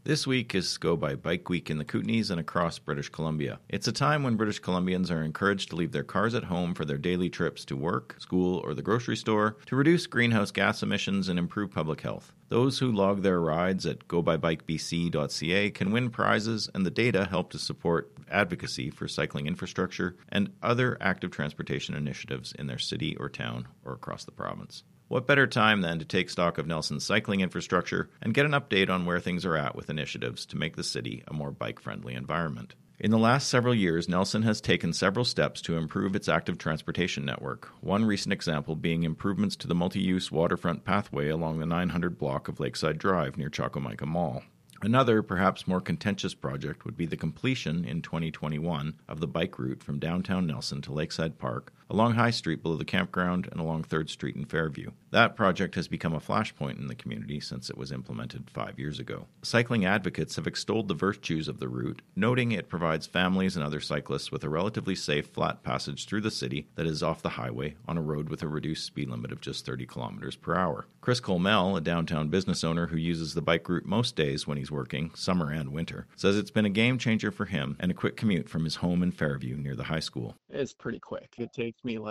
This week is Go by Bike Week in the Kootenays and across British Columbia. It's a time when British Columbians are encouraged to leave their cars at home for their daily trips to work, school, or the grocery store to reduce greenhouse gas emissions and improve public health. Those who log their rides at gobybikebc.ca can win prizes, and the data help to support advocacy for cycling infrastructure and other active transportation initiatives in their city or town or across the province. What better time than to take stock of Nelson's cycling infrastructure and get an update on where things are at with initiatives to make the city a more bike-friendly environment. In the last several years, Nelson has taken several steps to improve its active transportation network, one recent example being improvements to the multi-use waterfront pathway along the 900 block of Lakeside Drive near Chocomika Mall. Another, perhaps more contentious project would be the completion in 2021 of the bike route from downtown Nelson to Lakeside Park, along High Street below the campground and along 3rd Street in Fairview. That project has become a flashpoint in the community since it was implemented 5 years ago. Cycling advocates have extolled the virtues of the route, noting it provides families and other cyclists with a relatively safe flat passage through the city that is off the highway on a road with a reduced speed limit of just 30 kilometers per hour. Chris Colmel, a downtown business owner who uses the bike route most days when he's working, summer and winter, says it's been a game changer for him and a quick commute from his home in Fairview near the high school. It's pretty quick. It takes me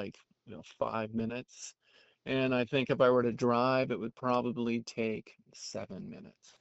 5 minutes. And I think if I were to drive, it would probably take 7 minutes.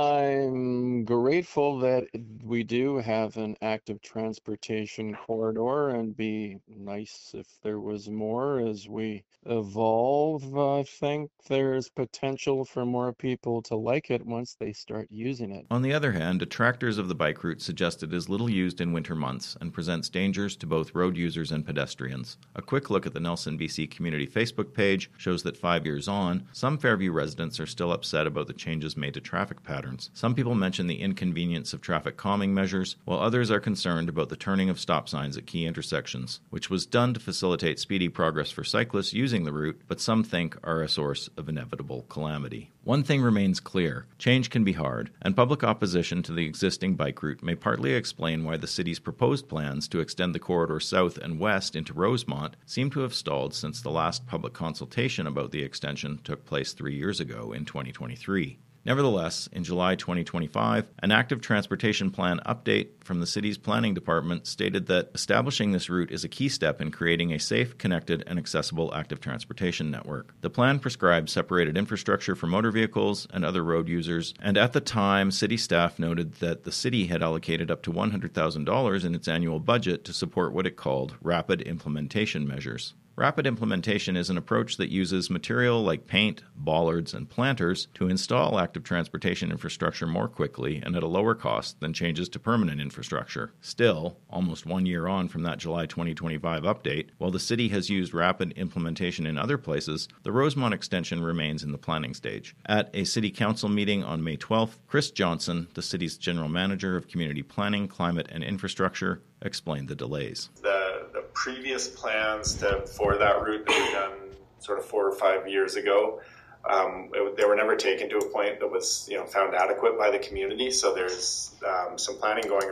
I'm grateful that we do have an active transportation corridor, and be nice if there was more as we evolve. I think there's potential for more people to like it once they start using it. On the other hand, detractors of the bike route suggest it is little used in winter months and presents dangers to both road users and pedestrians. A quick look at the Nelson BC Community Facebook page shows that 5 years on, some Fairview residents are still upset about the changes made to traffic patterns. Some people mention the inconvenience of traffic calming measures, while others are concerned about the turning of stop signs at key intersections, which was done to facilitate speedy progress for cyclists using the route, but some think are a source of inevitable calamity. One thing remains clear: change can be hard, and public opposition to the existing bike route may partly explain why the city's proposed plans to extend the corridor south and west into Rosemont seem to have stalled since the last public consultation about the extension took place 3 years ago in 2023. Nevertheless, in July 2025, an active transportation plan update from the city's planning department stated that establishing this route is a key step in creating a safe, connected, and accessible active transportation network. The plan prescribes separated infrastructure for motor vehicles and other road users, and at the time, city staff noted that the city had allocated up to $100,000 in its annual budget to support what it called rapid implementation measures. Rapid implementation is an approach that uses material like paint, bollards, and planters to install active transportation infrastructure more quickly and at a lower cost than changes to permanent infrastructure. Still, almost 1 year on from that July 2025 update, while the city has used rapid implementation in other places, the Rosemont extension remains in the planning stage. At a city council meeting on May 12th, Chris Johnson, the city's general manager of community planning, climate, and infrastructure, explained the delays. The previous plans for that route that were done sort of 4 or 5 years ago, they were never taken to a point that was found adequate by the community. So there's some planning going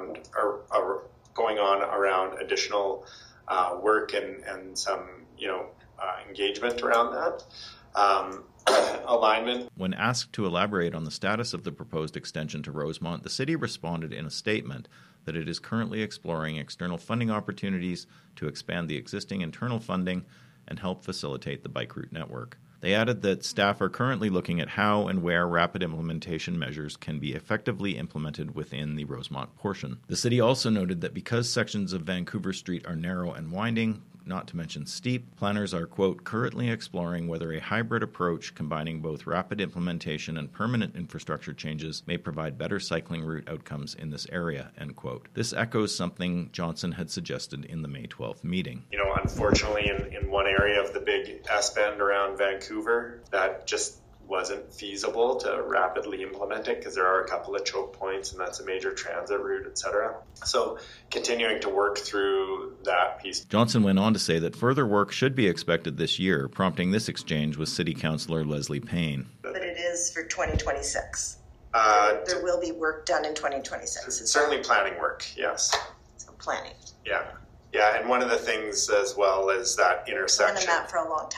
on around additional work and some engagement around that. Alignment. When asked to elaborate on the status of the proposed extension to Rosemont, the city responded in a statement that it is currently exploring external funding opportunities to expand the existing internal funding and help facilitate the bike route network. They added that staff are currently looking at how and where rapid implementation measures can be effectively implemented within the Rosemont portion. The city also noted that because sections of Vancouver Street are narrow and winding, not to mention steep, planners are, quote, currently exploring whether a hybrid approach combining both rapid implementation and permanent infrastructure changes may provide better cycling route outcomes in this area, end quote. This echoes something Johnson had suggested in the May 12th meeting. Unfortunately, in one area of the big S-bend around Vancouver, that just wasn't feasible to rapidly implement it because there are a couple of choke points and that's a major transit route, etc. So continuing to work through that piece. Johnson went on to say that further work should be expected this year, prompting this exchange with City Councillor Leslie Payne. But it is for 2026. There will be work done in 2026. Certainly planning work, yes. So planning. Yeah, and one of the things as well is that intersection. Been on the map for a long time.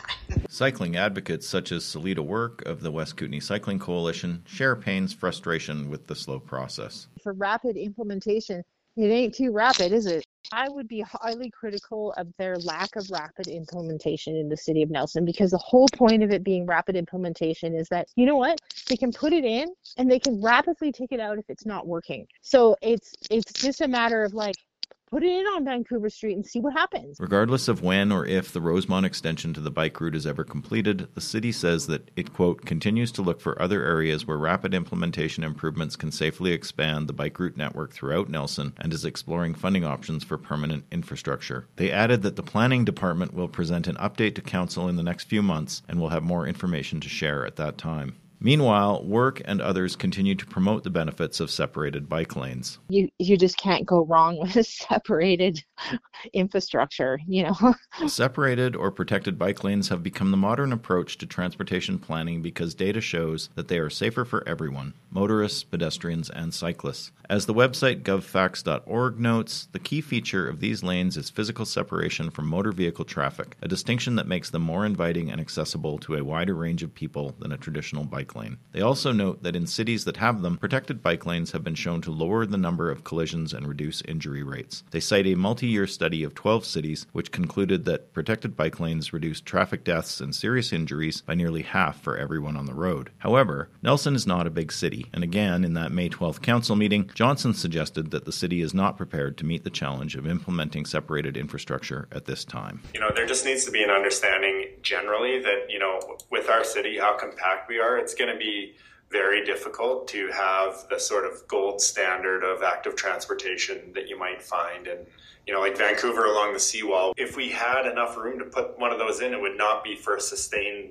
Cycling advocates such as Salita Work of the West Kootenay Cycling Coalition share Payne's frustration with the slow process. For rapid implementation, it ain't too rapid, is it? I would be highly critical of their lack of rapid implementation in the city of Nelson, because the whole point of it being rapid implementation is that, you know what, they can put it in and they can rapidly take it out if it's not working. So it's just a matter of like, put it in on Vancouver Street and see what happens. Regardless of when or if the Rosemont extension to the bike route is ever completed, the city says that it, quote, continues to look for other areas where rapid implementation improvements can safely expand the bike route network throughout Nelson, and is exploring funding options for permanent infrastructure. They added that the planning department will present an update to council in the next few months and will have more information to share at that time. Meanwhile, Work and others continue to promote the benefits of separated bike lanes. You just can't go wrong with a separated infrastructure, you know. Separated or protected bike lanes have become the modern approach to transportation planning because data shows that they are safer for everyone, motorists, pedestrians, and cyclists. As the website govfacts.org notes, the key feature of these lanes is physical separation from motor vehicle traffic, a distinction that makes them more inviting and accessible to a wider range of people than a traditional bike lane. They also note that in cities that have them, protected bike lanes have been shown to lower the number of collisions and reduce injury rates. They cite a multi-year study of 12 cities which concluded that protected bike lanes reduced traffic deaths and serious injuries by nearly half for everyone on the road. However, Nelson is not a big city, and again, in that May 12th council meeting, Johnson suggested that the city is not prepared to meet the challenge of implementing separated infrastructure at this time. There just needs to be an understanding generally that, with our city, how compact we are, it's going to be very difficult to have the sort of gold standard of active transportation that you might find in, like Vancouver along the seawall. If we had enough room to put one of those in, it would not be for a sustained,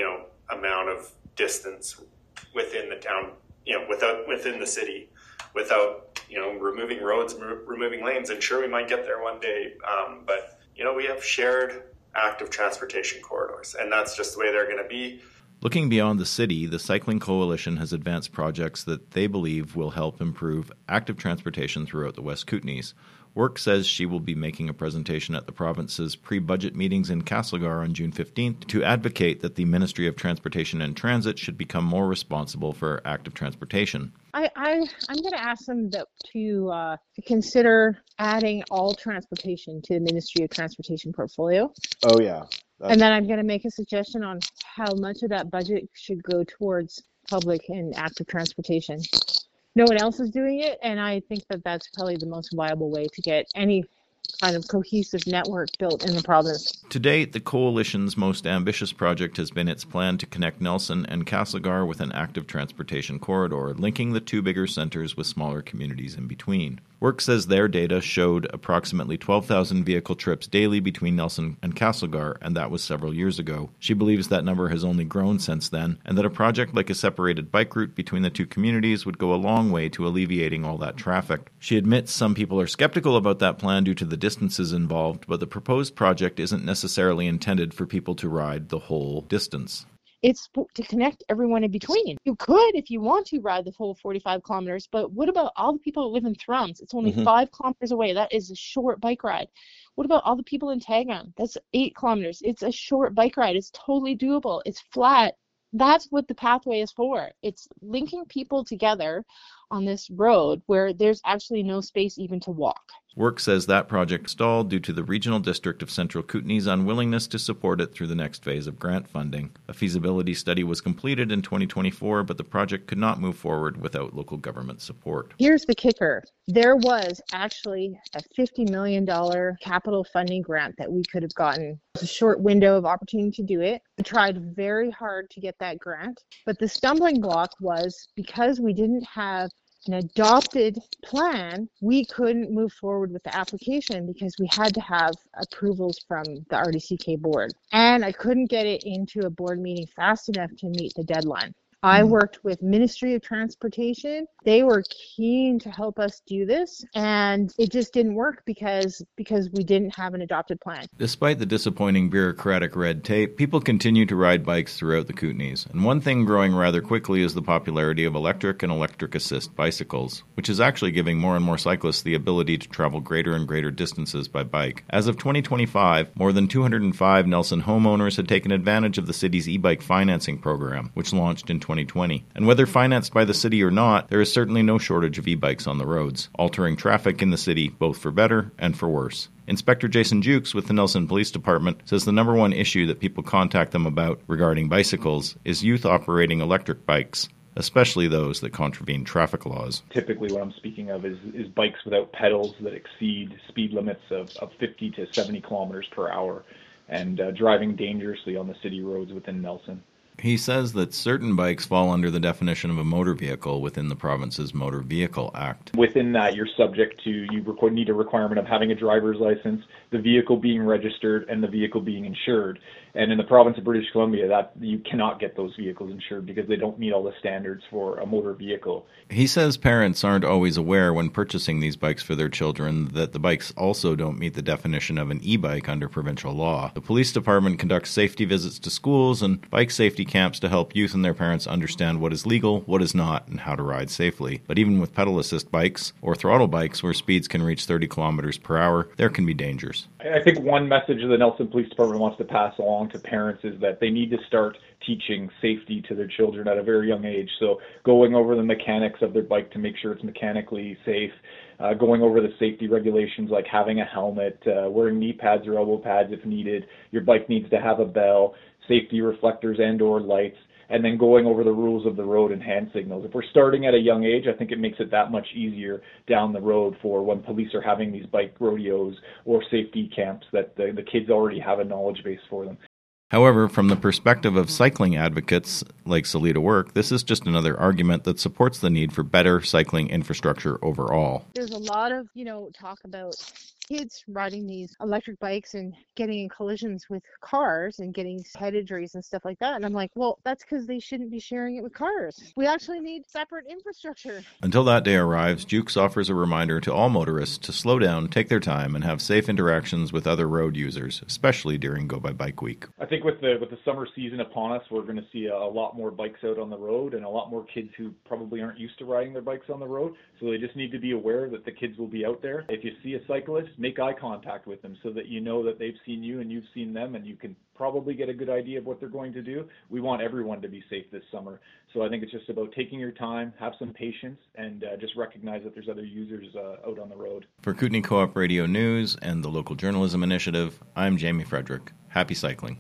amount of distance within the town, within the city, without, removing roads, removing lanes. And sure, we might get there one day, but, we have shared active transportation corridors, and that's just the way they're going to be. Looking beyond the city, the Cycling Coalition has advanced projects that they believe will help improve active transportation throughout the West Kootenays. Work says she will be making a presentation at the province's pre-budget meetings in Castlegar on June 15th to advocate that the Ministry of Transportation and Transit should become more responsible for active transportation. I'm going to ask them to consider adding all transportation to the Ministry of Transportation portfolio. Oh, yeah. And then I'm going to make a suggestion on how much of that budget should go towards public and active transportation. No one else is doing it, and I think that that's probably the most viable way to get any kind of cohesive network built in the province. To date, the Coalition's most ambitious project has been its plan to connect Nelson and Castlegar with an active transportation corridor, linking the two bigger centres with smaller communities in between. Work says their data showed approximately 12,000 vehicle trips daily between Nelson and Castlegar, and that was several years ago. She believes that number has only grown since then, and that a project like a separated bike route between the two communities would go a long way to alleviating all that traffic. She admits some people are skeptical about that plan due to the distances involved, but the proposed project isn't necessarily intended for people to ride the whole distance. It's to connect everyone in between. You could, if you want to, ride the full 45 kilometers, but what about all the people who live in Thrums? It's only 5 kilometers away. That is a short bike ride. What about all the people in Tagan? That's 8 kilometers. It's a short bike ride. It's totally doable. It's flat. That's what the pathway is for. It's linking people together on this road where there's actually no space even to walk. Work says that project stalled due to the Regional District of Central Kootenay's unwillingness to support it through the next phase of grant funding. A feasibility study was completed in 2024, but the project could not move forward without local government support. Here's the kicker. There was actually a $50 million capital funding grant that we could have gotten. It's a short window of opportunity to do it. We tried very hard to get that grant, but the stumbling block was because we didn't have an adopted plan, we couldn't move forward with the application because we had to have approvals from the RDCK board. And I couldn't get it into a board meeting fast enough to meet the deadline. I worked with Ministry of Transportation. They were keen to help us do this, and it just didn't work because we didn't have an adopted plan. Despite the disappointing bureaucratic red tape, people continue to ride bikes throughout the Kootenays, and one thing growing rather quickly is the popularity of electric and electric assist bicycles, which is actually giving more and more cyclists the ability to travel greater and greater distances by bike. As of 2025, more than 205 Nelson homeowners had taken advantage of the city's e-bike financing program, which launched in 2020. And whether financed by the city or not, there is certainly no shortage of e-bikes on the roads, altering traffic in the city both for better and for worse. Inspector Jason Jukes with the Nelson Police Department says the number one issue that people contact them about regarding bicycles is youth operating electric bikes, especially those that contravene traffic laws. Typically what I'm speaking of is bikes without pedals that exceed speed limits of 50 to 70 kilometers per hour and driving dangerously on the city roads within Nelson. He says that certain bikes fall under the definition of a motor vehicle within the province's Motor Vehicle Act. Within that, you're subject to, you need a requirement of having a driver's license, the vehicle being registered, and the vehicle being insured. And in the province of British Columbia, that you cannot get those vehicles insured because they don't meet all the standards for a motor vehicle. He says parents aren't always aware when purchasing these bikes for their children that the bikes also don't meet the definition of an e-bike under provincial law. The police department conducts safety visits to schools and bike safety camps to help youth and their parents understand what is legal, what is not, and how to ride safely. But even with pedal assist bikes or throttle bikes where speeds can reach 30 kilometers per hour, there can be dangers. I think one message the Nelson Police Department wants to pass along to parents is that they need to start teaching safety to their children at a very young age. So going over the mechanics of their bike to make sure it's mechanically safe, going over the safety regulations like having a helmet, wearing knee pads or elbow pads if needed. Your bike needs to have a bell, safety reflectors and or lights, and then going over the rules of the road and hand signals. If we're starting at a young age, I think it makes it that much easier down the road for when police are having these bike rodeos or safety camps that the kids already have a knowledge base for them. However, from the perspective of cycling advocates like Salita Work, this is just another argument that supports the need for better cycling infrastructure overall. There's a lot of, talk about kids riding these electric bikes and getting in collisions with cars and getting head injuries and stuff like that. And I'm like, well, that's because they shouldn't be sharing it with cars. We actually need separate infrastructure. Until that day arrives, Jukes offers a reminder to all motorists to slow down, take their time, and have safe interactions with other road users, especially during Go By Bike Week. I think with the summer season upon us, we're going to see a lot more bikes out on the road and a lot more kids who probably aren't used to riding their bikes on the road. So they just need to be aware that the kids will be out there. If you see a cyclist, make eye contact with them so that you know that they've seen you and you've seen them, and you can probably get a good idea of what they're going to do. We want everyone to be safe this summer. So I think it's just about taking your time, have some patience, and just recognize that there's other users out on the road. For Kootenay Co-op Radio News and the Local Journalism Initiative, I'm Jamie Frederick. Happy cycling.